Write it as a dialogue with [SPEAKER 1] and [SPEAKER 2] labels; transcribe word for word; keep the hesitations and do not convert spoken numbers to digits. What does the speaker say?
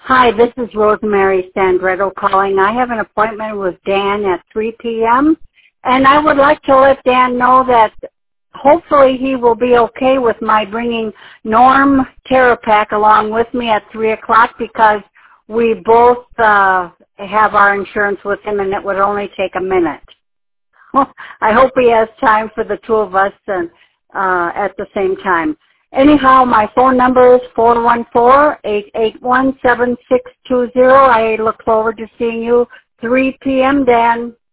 [SPEAKER 1] Hi, this is Rosemary Sandretto calling. I have an appointment with Dan at three p m and I would like to let Dan know that hopefully he will be okay with my bringing Norm Terapac along with me at three o'clock because we both uh, have our insurance with him and it would only take a minute. I hope he has time for the two of us and, uh, at the same time. Anyhow, my phone number is four one four, eight eight one, seven six two zero. I look forward to seeing you three p m, Dan.